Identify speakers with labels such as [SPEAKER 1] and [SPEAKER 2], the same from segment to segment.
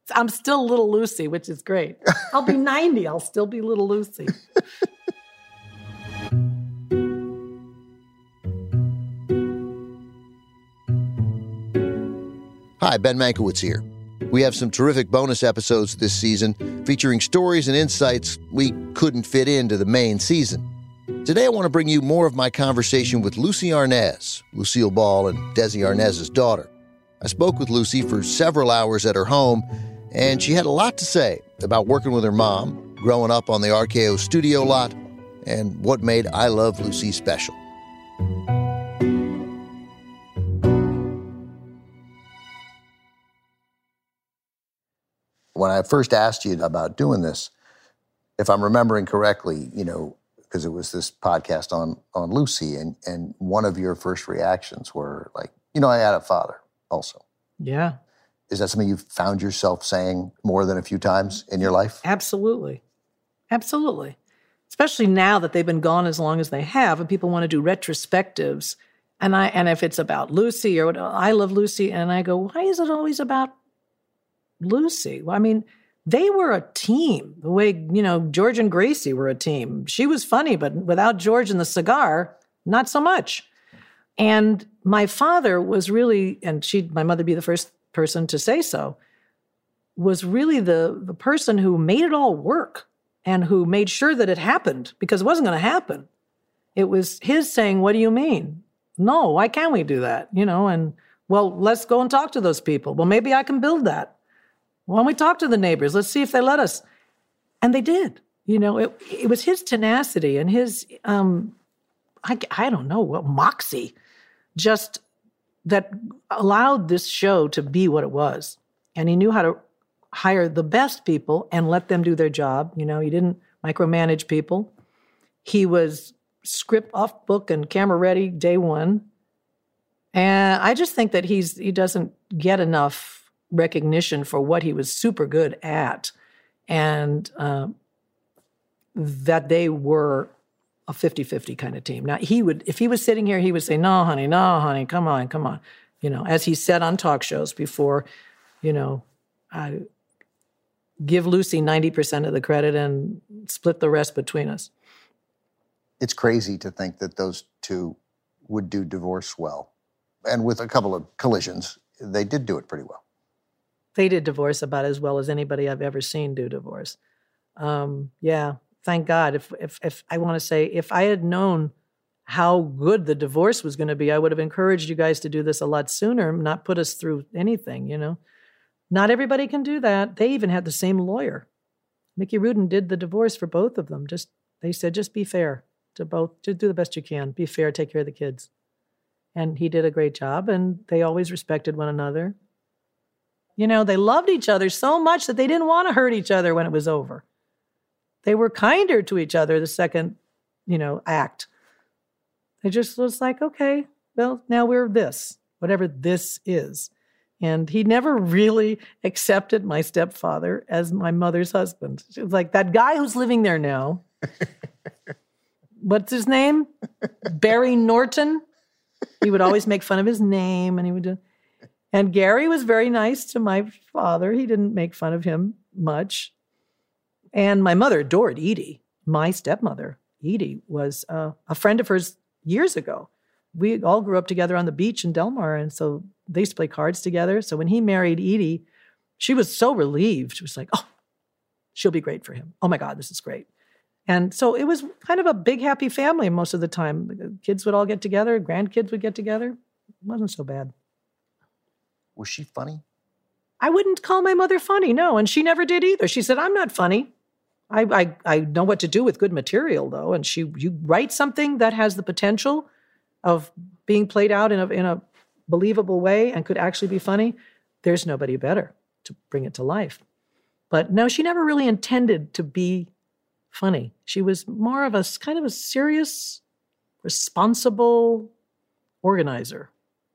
[SPEAKER 1] I'm still little Lucy, which is great. I'll be 90. I'll still be little Lucy.
[SPEAKER 2] Hi, Ben Mankiewicz here. We have some terrific bonus episodes this season featuring stories and insights we couldn't fit into the main season. Today I want to bring you more of my conversation with Lucy Arnaz, Lucille Ball and Desi Arnaz's daughter. I spoke with Lucy for several hours at her home, and she had a lot to say about working with her mom, growing up on the RKO studio lot, and what made I Love Lucy special. When I first asked you about doing this, if I'm remembering correctly, because it was this podcast on Lucy, and one of your first reactions were like, I had a father also.
[SPEAKER 1] Yeah.
[SPEAKER 2] Is that something you've found yourself saying more than a few times in your life?
[SPEAKER 1] Absolutely. Absolutely. Especially now that they've been gone as long as they have, and people want to do retrospectives. And if it's about Lucy or I Love Lucy, and I go, why is it always about Lucy? Well, I mean, they were a team. The way, George and Gracie were a team. She was funny, but without George and the cigar, not so much. And my father was really, and my mother be the first person to say so, was really the person who made it all work and who made sure that it happened, because it wasn't going to happen. It was his saying, what do you mean? No, why can't we do that? And, well, let's go and talk to those people. Well, maybe I can build that. Why don't we talk to the neighbors? Let's see if they let us. And they did. It was his tenacity and his, I don't know, moxie, just that allowed this show to be what it was. And he knew how to hire the best people and let them do their job. He didn't micromanage people. He was script off book and camera ready day one. And I just think that he doesn't get enough recognition for what he was super good at, and that they were a 50-50 kind of team. Now, if he was sitting here, he would say, no, honey, come on. As he said on talk shows before, I give Lucy 90% of the credit and split the rest between us.
[SPEAKER 2] It's crazy to think that those two would do divorce well. And with a couple of collisions, they did do it pretty well.
[SPEAKER 1] They did divorce about as well as anybody I've ever seen do divorce. Yeah, thank God. If I want to say, if I had known how good the divorce was going to be, I would have encouraged you guys to do this a lot sooner, not put us through anything, Not everybody can do that. They even had the same lawyer. Mickey Rudin did the divorce for both of them. They said, just be fair to both. Just do the best you can. Be fair, take care of the kids. And he did a great job, and they always respected one another. They loved each other so much that they didn't want to hurt each other when it was over. They were kinder to each other the second, act. It just was like, okay, well, now we're this, whatever this is. And he never really accepted my stepfather as my mother's husband. It was like, that guy who's living there now, what's his name? Barry Norton. He would always make fun of his name, and he would do. And Gary was very nice to my father. He didn't make fun of him much. And my mother adored Edie, my stepmother. Edie was a friend of hers years ago. We all grew up together on the beach in Del Mar, and so they used to play cards together. So when he married Edie, she was so relieved. She was like, oh, she'll be great for him. Oh, my God, this is great. And so it was kind of a big, happy family most of the time. The kids would all get together. Grandkids would get together. It wasn't so bad.
[SPEAKER 2] Was she funny?
[SPEAKER 1] I wouldn't call my mother funny, no. And she never did either. She said, I'm not funny. I know what to do with good material, though. And you write something that has the potential of being played out in a believable way and could actually be funny, there's nobody better to bring it to life. But no, she never really intended to be funny. She was more of a kind of a serious, responsible organizer.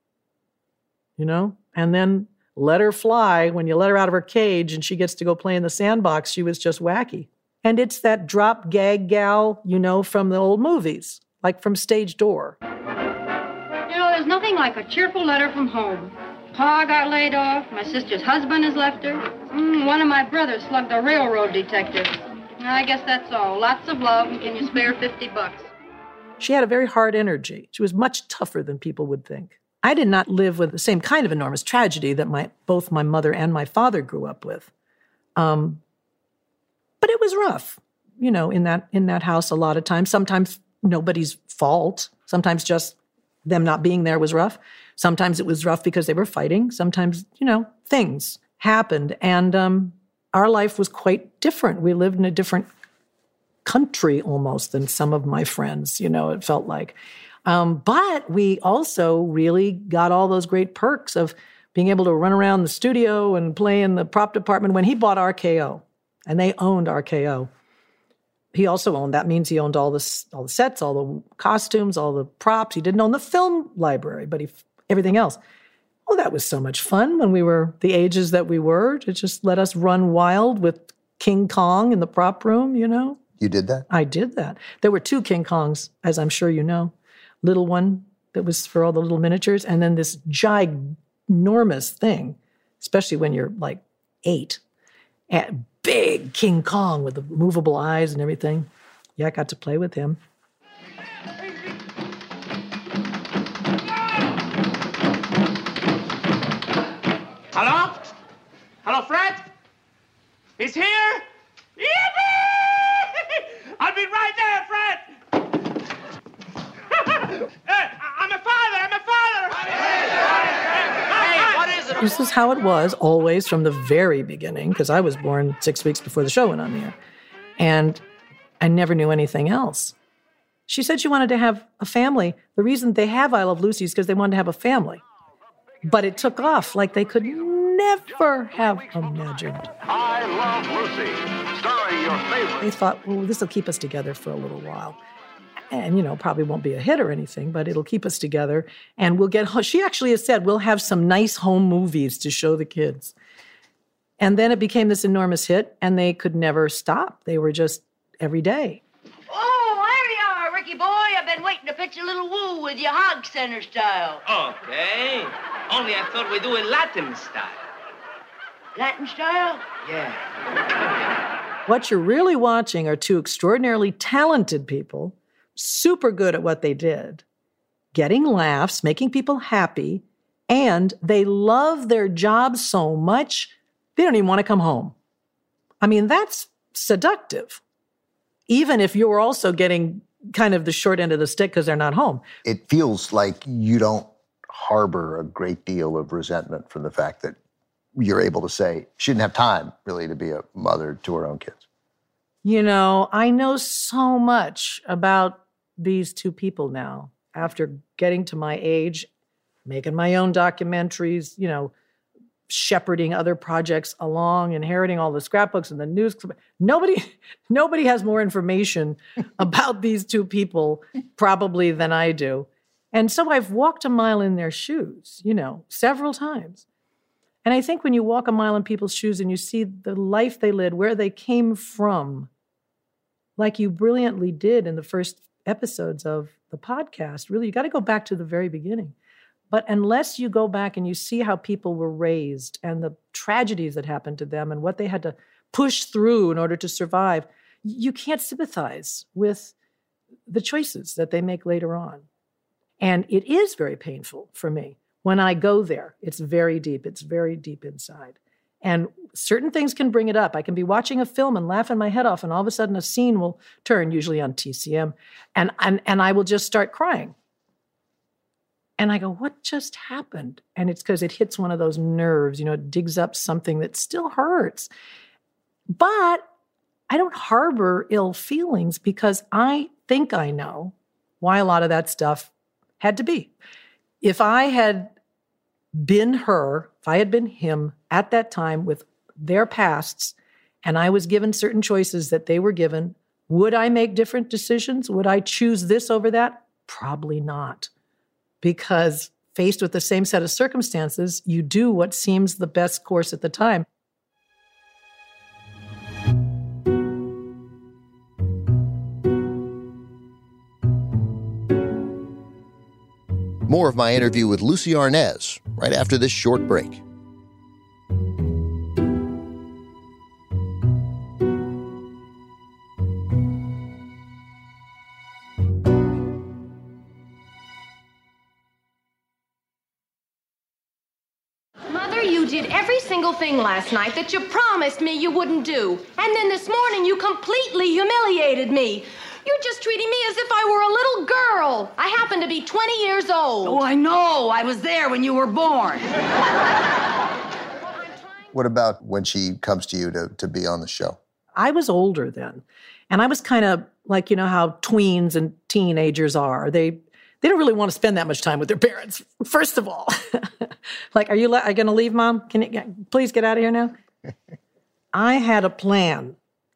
[SPEAKER 1] And then let her fly. When you let her out of her cage and she gets to go play in the sandbox, she was just wacky. And it's that drop gag gal, from the old movies, like from Stage Door.
[SPEAKER 3] There's nothing like a cheerful letter from home. Pa got laid off. My sister's husband has left her. One of my brothers slugged a railroad detective. I guess that's all. Lots of love, and can you spare $50?
[SPEAKER 1] She had a very hard energy. She was much tougher than people would think. I did not live with the same kind of enormous tragedy that both my mother and my father grew up with. But it was rough, in that house a lot of times. Sometimes nobody's fault. Sometimes just them not being there was rough. Sometimes it was rough because they were fighting. Sometimes, things happened. And our life was quite different. We lived in a different country almost than some of my friends, it felt like. But we also really got all those great perks of being able to run around the studio and play in the prop department. When he bought RKO, and they owned RKO, he also owned, that means he owned all the sets, all the costumes, all the props. He didn't own the film library, but everything else. Oh, that was so much fun when we were the ages that we were, to just let us run wild with King Kong in the prop room,
[SPEAKER 2] You did that?
[SPEAKER 1] I did that. There were 2 King Kongs, as I'm sure you know. Little one that was for all the little miniatures, and then this ginormous thing, especially when you're like 8. And big King Kong with the movable eyes and everything. Yeah, I got to play with him.
[SPEAKER 4] Hello? Hello, Fred? He's here? Yippee! I'll be right there, Fred! I'm a father! Hey, what is it?
[SPEAKER 1] This is how it was always from the very beginning, because I was born 6 weeks before the show went on the air. And I never knew anything else. She said she wanted to have a family. The reason they have I Love Lucy is because they wanted to have a family. But it took off like they could never have imagined.
[SPEAKER 5] I Love Lucy, starring your favorite.
[SPEAKER 1] They thought, well, this will keep us together for a little while. And, probably won't be a hit or anything, but it'll keep us together. And she actually has said, we'll have some nice home movies to show the kids. And then it became this enormous hit, and they could never stop. They were just every day.
[SPEAKER 6] Oh, there you are, Ricky boy. I've been waiting to pitch a little woo with your hog center style.
[SPEAKER 7] Okay. Only I thought we'd do it Latin style.
[SPEAKER 6] Latin style?
[SPEAKER 7] Yeah.
[SPEAKER 1] What you're really watching are 2 extraordinarily talented people, super good at what they did, getting laughs, making people happy, and they love their jobs so much, they don't even want to come home. I mean, that's seductive. Even if you're also getting kind of the short end of the stick because they're not home.
[SPEAKER 2] It feels like you don't harbor a great deal of resentment from the fact that you're able to say she didn't have time, really, to be a mother to her own kids.
[SPEAKER 1] I know so much about these 2 people now after getting to my age, making my own documentaries, shepherding other projects along, inheriting all the scrapbooks and the news. Nobody has more information about these 2 people probably than I do. And so I've walked a mile in their shoes, several times. And I think when you walk a mile in people's shoes and you see the life they led, where they came from, like you brilliantly did in the first episodes of the podcast, really, you got to go back to the very beginning. But unless you go back and you see how people were raised and the tragedies that happened to them and what they had to push through in order to survive, you can't sympathize with the choices that they make later on. And it is very painful for me. When I go there, it's very deep. It's very deep inside. And certain things can bring it up. I can be watching a film and laughing my head off, and all of a sudden a scene will turn, usually on TCM, and I will just start crying. And I go, what just happened? And it's because it hits one of those nerves, it digs up something that still hurts. But I don't harbor ill feelings because I think I know why a lot of that stuff had to be. If I had been her, if I had been him at that time with their pasts, and I was given certain choices that they were given, would I make different decisions? Would I choose this over that? Probably not. Because faced with the same set of circumstances, you do what seems the best course at the time.
[SPEAKER 2] More of my interview with Lucie Arnaz right after this short break.
[SPEAKER 8] Mother, you did every single thing last night that you promised me you wouldn't do. And then this morning you completely humiliated me. You're just treating me as if I were a little girl. I happen to be 20 years old.
[SPEAKER 6] Oh, I know. I was there when you were born.
[SPEAKER 2] What about when she comes to you to be on the show?
[SPEAKER 1] I was older then. And I was kind of like, you know how tweens and teenagers are. They don't really want to spend that much time with their parents, first of all. Like, are you going to leave, Mom? Can you please get out of here now? I had a plan.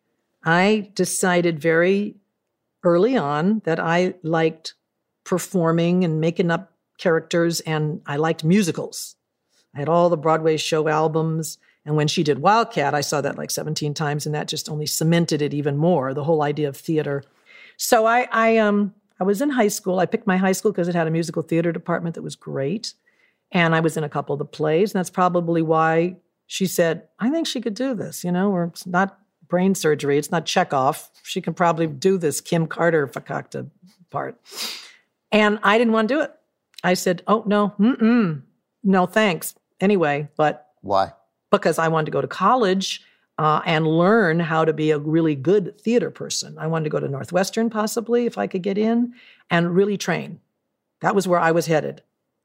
[SPEAKER 1] I decided very early on that I liked performing and making up characters, and I liked musicals. I had all the Broadway show albums, and when she did Wildcat, I saw that like 17 times, and that just only cemented it even more, the whole idea of theater. So I was in high school. I picked my high school because it had a musical theater department that was great, and I was in a couple of the plays, and that's probably why she said, I think she could do this, or it's not brain surgery. It's not Chekhov. She can probably do this Kim Carter fakakta part. And I didn't want to do it. I said, oh, no, no, thanks. Anyway, but...
[SPEAKER 2] Why?
[SPEAKER 1] Because I wanted to go to college and learn how to be a really good theater person. I wanted to go to Northwestern, possibly, if I could get in, and really train. That was where I was headed.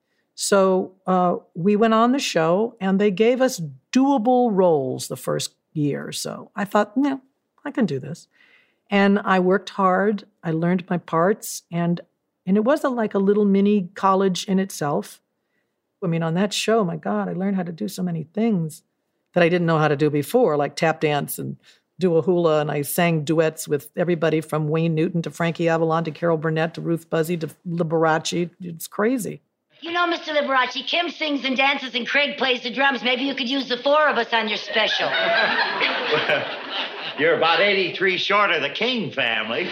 [SPEAKER 1] So we went on the show, and they gave us doable roles the first year or so. I thought, no, I can do this. And I worked hard. I learned my parts, and it wasn't like a little mini college in itself. I mean, on that show, my God, I learned how to do so many things that I didn't know how to do before, like tap dance and do a hula, and I sang duets with everybody from Wayne Newton to Frankie Avalon to Carol Burnett to Ruth Buzzy to Liberace. It's crazy.
[SPEAKER 6] You know, Mr. Liberace, Kim sings and dances and Craig plays the drums. Maybe you could use the four of us on your special.
[SPEAKER 9] Well, you're about 83 short of the King family.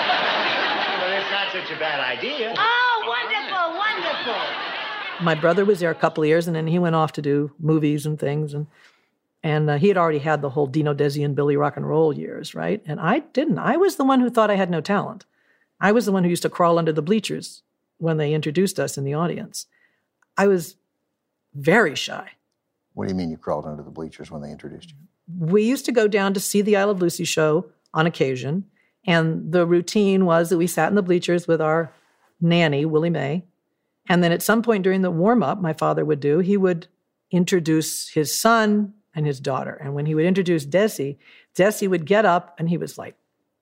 [SPEAKER 9] But it's not such a bad idea.
[SPEAKER 6] Oh, wonderful, wonderful.
[SPEAKER 1] My brother was there a couple of years, and then he went off to do movies and things, and he had already had the whole Dino Desi and Billy Rock and Roll years, right? And I didn't. I was the one who thought I had no talent. I was the one who used to crawl under the bleachers when they introduced us in the audience. I was very shy.
[SPEAKER 2] What do you mean you crawled under the bleachers when they introduced you?
[SPEAKER 1] We used to go down to see the I Love Lucy show on occasion, and the routine was that we sat in the bleachers with our nanny, Willie Mae, and then at some point during the warm-up, my father would do, he would introduce his son and his daughter. And when he would introduce Desi would get up, and he was like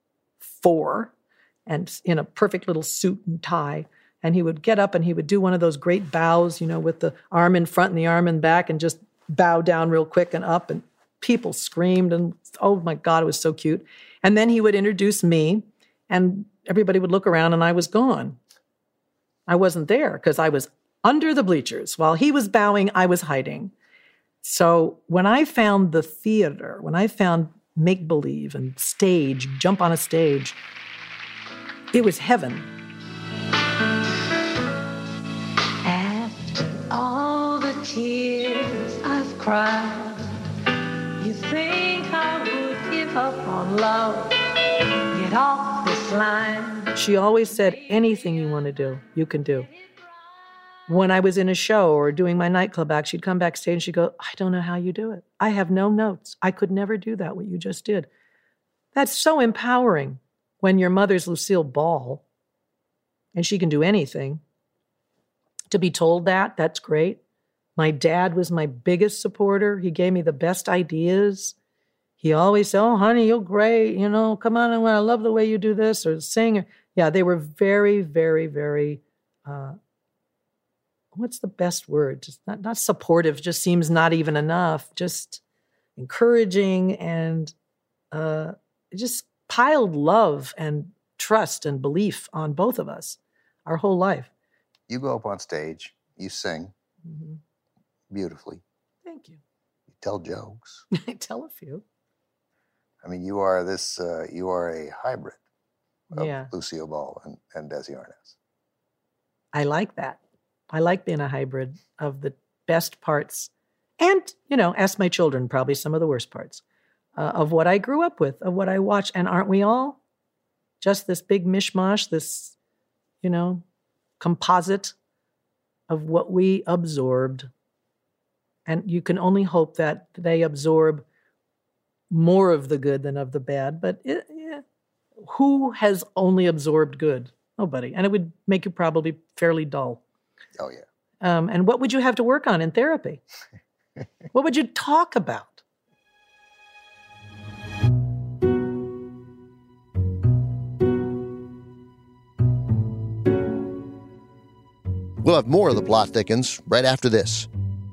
[SPEAKER 1] 4 and in a perfect little suit and tie. And he would get up and he would do one of those great bows, with the arm in front and the arm in back, and just bow down real quick and up. And people screamed, and oh my God, it was so cute. And then he would introduce me, and everybody would look around, and I was gone. I wasn't there because I was under the bleachers. While he was bowing, I was hiding. So when I found the theater, when I found make-believe and stage, jump on a stage, it was heaven.
[SPEAKER 10] After all the tears I've cried, you think I would give up on love, get off this line.
[SPEAKER 1] She always said, anything you want to do, you can do. When I was in a show or doing my nightclub act, she'd come backstage and she'd go, I don't know how you do it. I have no notes. I could never do that, what you just did. That's so empowering when your mother's Lucille Ball and she can do anything. To be told that, that's great. My dad was my biggest supporter. He gave me the best ideas. He always said, oh, honey, you're great. Come on, I love the way you do this or sing. Yeah, they were very, very, very, what's the best word? Just not supportive, just seems not even enough. Just encouraging and just piled love and trust and belief on both of us our whole life.
[SPEAKER 2] You go up on stage, you sing beautifully.
[SPEAKER 1] Thank you.
[SPEAKER 2] You tell jokes.
[SPEAKER 1] I tell a few.
[SPEAKER 2] I mean, you are a hybrid of
[SPEAKER 1] Yeah.
[SPEAKER 2] Lucille Ball and Desi Arnaz.
[SPEAKER 1] I like that. I like being a hybrid of the best parts. And, ask my children, probably some of the worst parts of what I grew up with, of what I watched. And aren't we all just this big mishmash, this, composite of what we absorbed? And you can only hope that they absorb more of the good than of the bad. But who has only absorbed good? Nobody. And it would make you probably fairly dull.
[SPEAKER 2] Oh, yeah.
[SPEAKER 1] And what would you have to work on in therapy? What would you talk about?
[SPEAKER 2] We'll have more of The Plot Thickens right after this.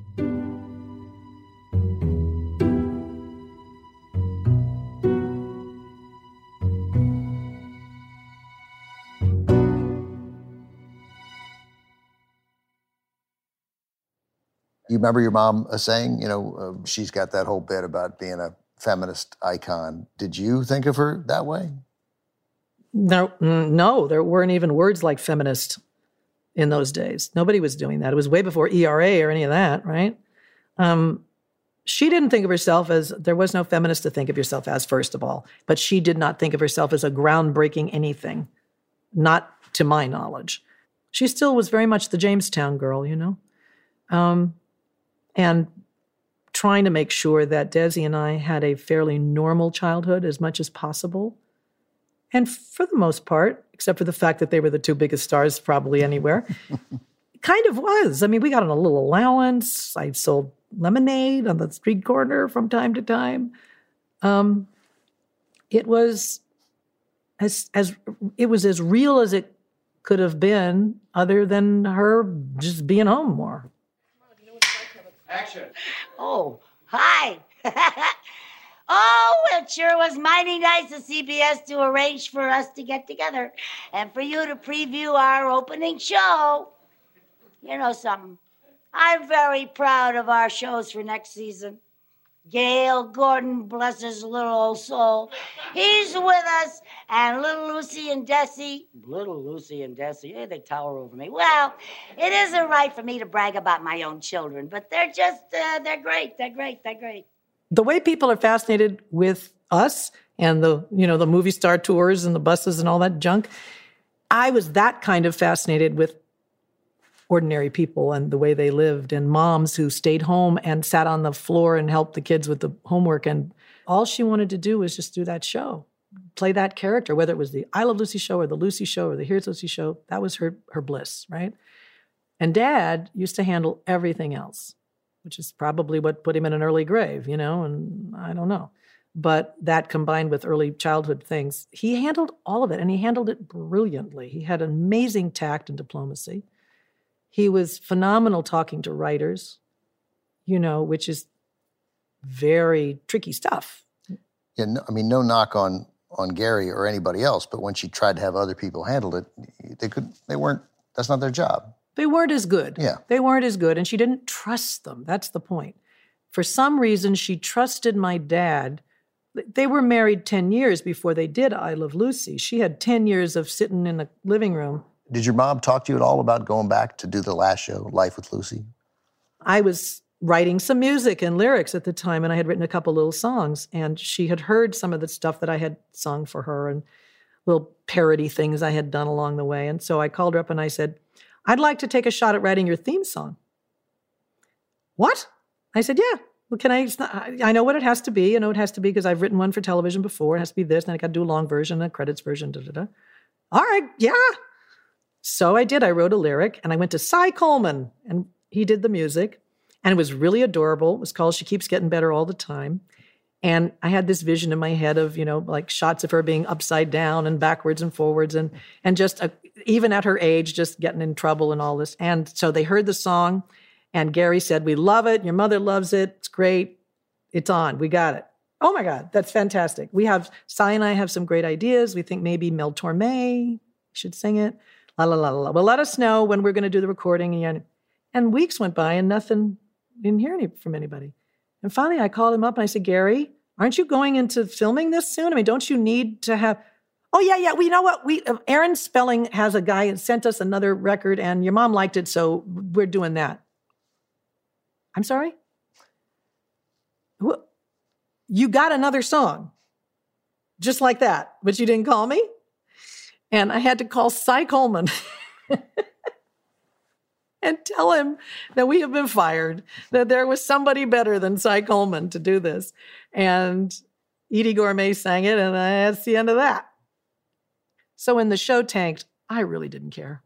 [SPEAKER 2] You remember your mom saying, she's got that whole bit about being a feminist icon. Did you think of her that way?
[SPEAKER 1] No, there weren't even words like feminist in those days. Nobody was doing that. It was way before ERA or any of that, right? She didn't think of herself as, there was no feminist to think of yourself as, first of all. But she did not think of herself as a groundbreaking anything, not to my knowledge. She still was very much the Jamestown girl, and trying to make sure that Desi and I had a fairly normal childhood as much as possible. And for the most part, except for the fact that they were the two biggest stars probably anywhere, it kind of was. I mean, we got a little allowance. I sold lemonade on the street corner from time to time. It was as real as it could have been, other than her just being home more.
[SPEAKER 4] Action.
[SPEAKER 6] Oh, hi. Oh, it sure was mighty nice of CBS to arrange for us to get together and for you to preview our opening show. You know something? I'm very proud of our shows for next season. Gail Gordon, bless his little old soul, he's with us, and little Lucy and Desi, they tower over me. Well, it isn't right for me to brag about my own children, but they're just, they're great.
[SPEAKER 1] The way people are fascinated with us and the movie star tours and the buses and all that junk, I was that kind of fascinated with ordinary people and the way they lived, and moms who stayed home and sat on the floor and helped the kids with the homework. And all she wanted to do was just do that show, play that character, whether it was the I Love Lucy show or the Lucy show or the Here's Lucy show. That was her bliss, right? And Dad used to handle everything else, which is probably what put him in an early grave, and I don't know. But that combined with early childhood things, he handled all of it, and he handled it brilliantly. He had amazing tact and diplomacy. He was phenomenal talking to writers, which is very tricky stuff.
[SPEAKER 2] Yeah, no knock on Gary or anybody else, but when she tried to have other people handle it, that's not their job.
[SPEAKER 1] They weren't as good.
[SPEAKER 2] Yeah.
[SPEAKER 1] They weren't as good, and she didn't trust them. That's the point. For some reason, she trusted my dad. They were married 10 years before they did I Love Lucy. She had 10 years of sitting in the living room.
[SPEAKER 2] Did your mom talk to you at all about going back to do the last show, Life with Lucy?
[SPEAKER 1] I was writing some music and lyrics at the time, and I had written a couple little songs, and she had heard some of the stuff that I had sung for her and little parody things I had done along the way. And so I called her up and I said, I'd like to take a shot at writing your theme song. What? I said, yeah. Well, I know what it has to be. It has to be because I've written one for television before. It has to be this, and I got to do a long version, a credits version, All right, yeah. So I did. I wrote a lyric, and I went to Cy Coleman, and he did the music, and it was really adorable. It was called She Keeps Getting Better All the Time. And I had this vision in my head of, like shots of her being upside down and backwards and forwards and just even at her age, just getting in trouble and all this. And so they heard the song, and Gary said, we love it. Your mother loves it. It's great. It's on. We got it. Oh, my God. That's fantastic. Cy and I have some great ideas. We think maybe Mel Torme should sing it. La, la, la, la. Well, let us know when we're going to do the recording. And weeks went by and didn't hear from anybody. And finally I called him up and I said, Gary, aren't you going into filming this soon? I mean, don't you need to have, oh yeah. Well, you know what? Aaron Spelling has a guy and sent us another record and your mom liked it. So we're doing that. I'm sorry? You got another song. Just like that. But you didn't call me? And I had to call Cy Coleman and tell him that we have been fired, that there was somebody better than Cy Coleman to do this. And Edie Gourmet sang it, and that's the end of that. So when the show tanked, I really didn't care.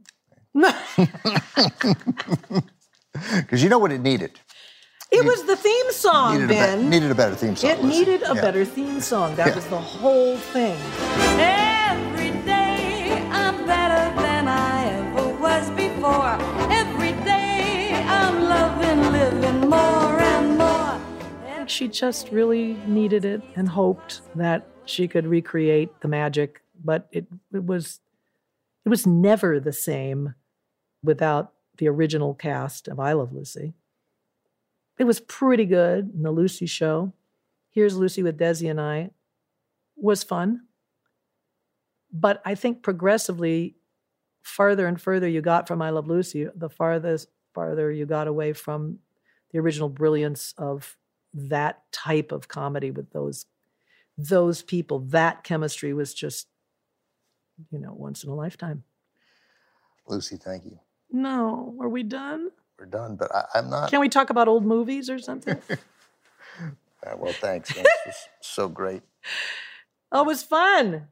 [SPEAKER 2] Because you know what it needed?
[SPEAKER 1] It was the theme song, Ben.
[SPEAKER 2] Needed a better theme song.
[SPEAKER 1] It needed a better theme song. That was the whole thing.
[SPEAKER 10] Every day I'm better than I ever was before. Every day I'm loving, living more and more.
[SPEAKER 1] She just really needed it and hoped that she could recreate the magic, but it was never the same without the original cast of I Love Lucy. It was pretty good in the Lucy show. Here's Lucy with Desi and I was fun. But I think progressively, farther and further you got from I Love Lucy, the farther you got away from the original brilliance of that type of comedy with those people. That chemistry was just, once in a lifetime.
[SPEAKER 2] Lucy, thank you.
[SPEAKER 1] No, are we done?
[SPEAKER 2] We're done, but I'm not.
[SPEAKER 1] Can we talk about old movies or something?
[SPEAKER 2] Well, thanks. This was so great.
[SPEAKER 1] Oh, it was fun.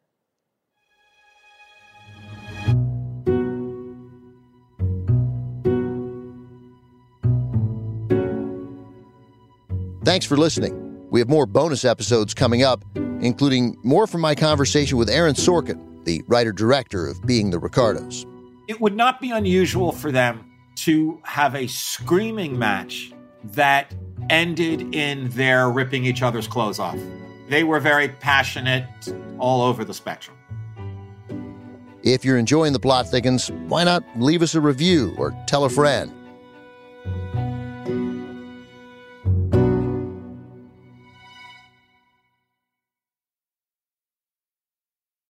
[SPEAKER 2] Thanks for listening. We have more bonus episodes coming up, including more from my conversation with Aaron Sorkin, the writer-director of Being the Ricardos.
[SPEAKER 11] It would not be unusual for them to have a screaming match that ended in their ripping each other's clothes off. They were very passionate all over the spectrum.
[SPEAKER 2] If you're enjoying The Plot Thickens, why not leave us a review or tell a friend?